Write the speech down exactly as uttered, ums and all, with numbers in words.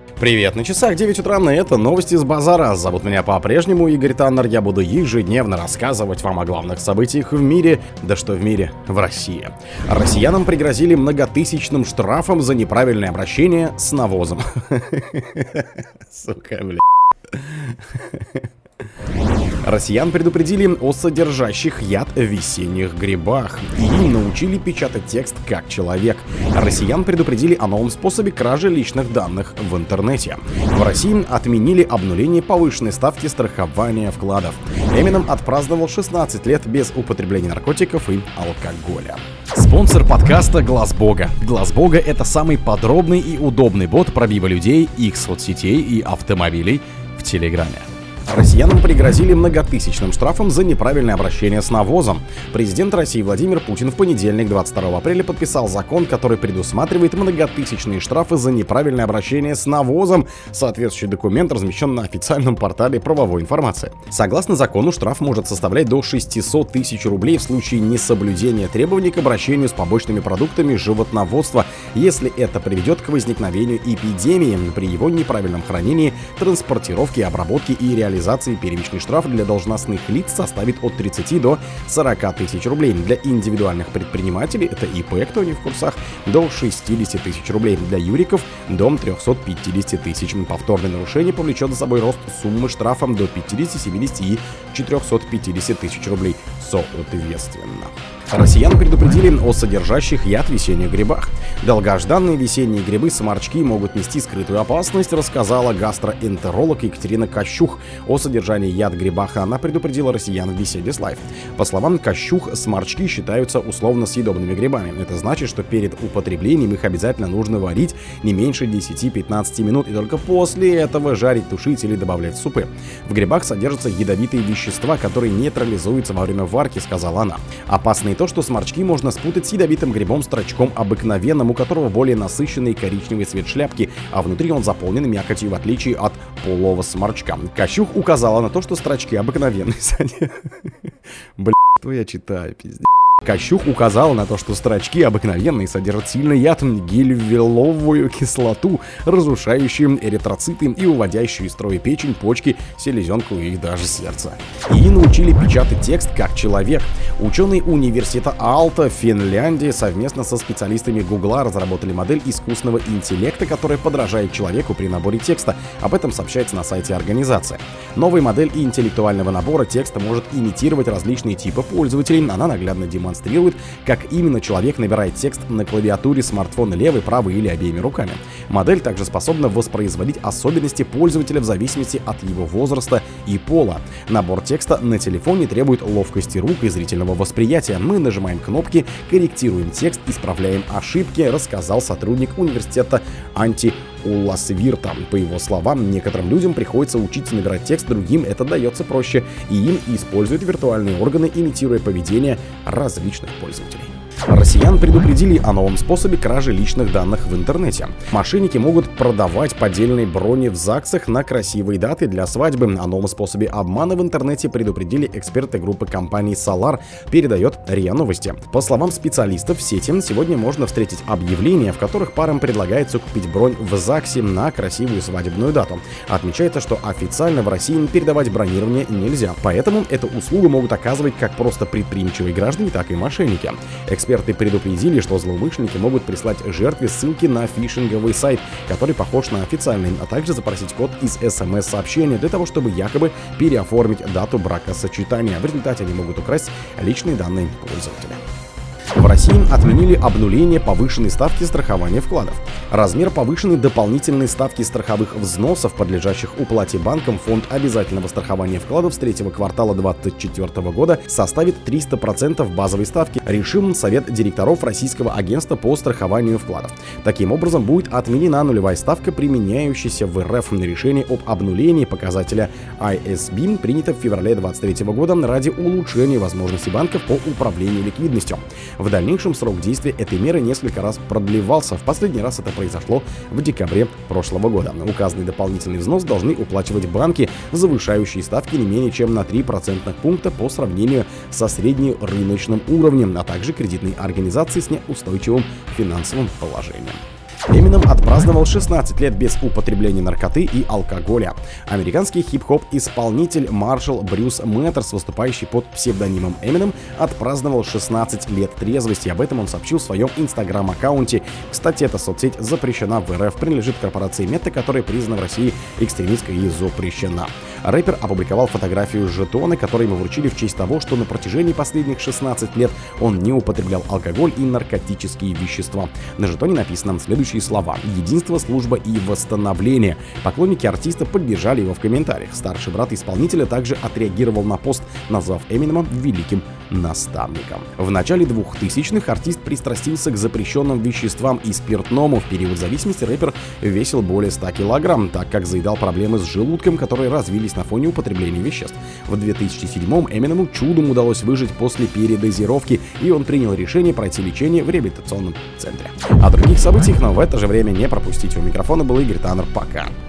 Привет, на часах девять утра, и это новости с базара. Зовут меня по-прежнему Игорь Таннер. Я буду ежедневно рассказывать вам о главных событиях в мире, да что в мире, в России. Россиянам пригрозили многотысячным штрафом за неправильное обращение с навозом. Сука, бля. Россиян предупредили о содержащих яд в весенних грибах и научили печатать текст как человек. Россиян предупредили о новом способе кражи личных данных в интернете. В России отменили обнуление повышенной ставки страхования вкладов. Эминем отпраздновал шестнадцать лет без употребления наркотиков и алкоголя. Спонсор подкаста Глаз Бога. Глаз Бога — это самый подробный и удобный бот пробива людей, их соцсетей и автомобилей в Телеграме. Россиянам пригрозили многотысячным штрафом за неправильное обращение с навозом. Президент России Владимир Путин в понедельник, двадцать второго апреля, подписал закон, который предусматривает многотысячные штрафы за неправильное обращение с навозом. Соответствующий документ размещен на официальном портале правовой информации. Согласно закону, штраф может составлять до шестисот тысяч рублей в случае несоблюдения требований к обращению с побочными продуктами животноводства, если это приведет к возникновению эпидемии при его неправильном хранении, транспортировке, обработке и реализации. Первичный штраф для должностных лиц составит от тридцати до сорока тысяч рублей. Для индивидуальных предпринимателей, это ИП, кто не в курсах, до шестидесяти тысяч рублей. Для юриков до трехсот пятидесяти тысяч. Повторное нарушение повлечет за собой рост суммы штрафом до пятидесяти, семидесяти и четырехсот пятидесяти тысяч рублей соответственно. Россиян предупредили о содержащих яд в весенних грибах. Долгожданные весенние грибы-сморчки могут нести скрытую опасность, рассказала гастроэнтеролог Екатерина Кощух. О содержании яд в грибах она предупредила россиян в беседе с Лайф. По словам Кощух, сморчки считаются условно съедобными грибами. Это значит, что перед употреблением их обязательно нужно варить не меньше десяти-пятнадцати минут и только после этого жарить, тушить или добавлять в супы. В грибах содержатся ядовитые вещества, которые нейтрализуются во время варки, сказала она. Опасные то, что сморчки можно спутать с ядовитым грибом-строчком обыкновенным, у которого более насыщенный коричневый цвет шляпки, а внутри он заполнен мякотью, в отличие от полого сморчка. Кощух указала на то, что строчки обыкновенные. Бля, что я читаю, пиздец. Кощух указал на то, что строчки обыкновенные содержат сильный яд, гильвеловую кислоту, разрушающую эритроциты и уводящую из строя печень, почки, селезенку и даже сердце. И научили печатать текст как человек. Ученые университета Aalto в Финляндии совместно со специалистами Гугла разработали модель искусственного интеллекта, которая подражает человеку при наборе текста. Об этом сообщается на сайте организации. Новая модель интеллектуального набора текста может имитировать различные типы пользователей. Она наглядно демонстрирует демонстрирует, как именно человек набирает текст на клавиатуре смартфона левой, правой или обеими руками. Модель также способна воспроизводить особенности пользователя в зависимости от его возраста и пола. Набор текста на телефоне требует ловкости рук и зрительного восприятия. Мы нажимаем кнопки, корректируем текст, исправляем ошибки, рассказал сотрудник университета Анти Улласвирта. По его словам, некоторым людям приходится учиться набирать текст, другим это дается проще, и им используют виртуальные органы, имитируя поведение различных пользователей. Россиян предупредили о новом способе кражи личных данных в интернете. Мошенники могут продавать поддельные брони в ЗАГСах на красивые даты для свадьбы. О новом способе обмана в интернете предупредили эксперты группы компании Solar, передает РИА Новости. По словам специалистов в сети, сегодня можно встретить объявления, в которых парам предлагается купить бронь в ЗАГСе на красивую свадебную дату. Отмечается, что официально в России передавать бронирование нельзя, поэтому эту услугу могут оказывать как просто предприимчивые граждане, так и мошенники. Эксперты предупредили, что злоумышленники могут прислать жертве ссылки на фишинговый сайт, который похож на официальный, а также запросить код из смс-сообщения для того, чтобы якобы переоформить дату бракосочетания. В результате они могут украсть личные данные пользователя. В России отменили обнуление повышенной ставки страхования вкладов. Размер повышенной дополнительной ставки страховых взносов, подлежащих уплате банком, фонд обязательного страхования вкладов с третьего квартала две тысячи двадцать четвёртого года составит триста процентов базовой ставки, решил Совет директоров Российского агентства по страхованию вкладов. Таким образом, будет отменена нулевая ставка, применяющаяся в РФ. На решение об обнулении показателя ай эс би принято в феврале две тысячи двадцать третьего года ради улучшения возможностей банков по управлению ликвидностью. В дальнейшем срок действия этой меры несколько раз продлевался. В последний раз это произошло в декабре прошлого года. Указанный дополнительный взнос должны уплачивать банки, завышающие ставки не менее чем на три процентных пункта по сравнению со среднерыночным уровнем, а также кредитные организации с неустойчивым финансовым положением. Эминем отпраздновал шестнадцать лет без употребления наркоты и алкоголя. Американский хип-хоп-исполнитель Маршал Брюс Мэттерс, выступающий под псевдонимом Эминем, отпраздновал шестнадцать лет трезвости. Об этом он сообщил в своем инстаграм-аккаунте. Кстати, эта соцсеть запрещена в эр эф, принадлежит корпорации Мета, которая признана в России экстремистской и запрещена. Рэпер опубликовал фотографию жетона, которые ему вручили в честь того, что на протяжении последних шестнадцати лет он не употреблял алкоголь и наркотические вещества. На жетоне написано следующие слова: «Единство, служба и восстановление». Поклонники артиста поддержали его в комментариях. Старший брат исполнителя также отреагировал на пост, назвав Эминема великим наставником. В начале двухтысячных артист пристрастился к запрещенным веществам и спиртному. В период зависимости рэпер весил более ста килограмм, так как заедал проблемы с желудком, которые развились на фоне употребления веществ. В две тысячи седьмом Эминему чудом удалось выжить после передозировки, и он принял решение пройти лечение в реабилитационном центре. О других событиях, но в это же время не пропустите. У микрофона был Игорь Таннер. Пока.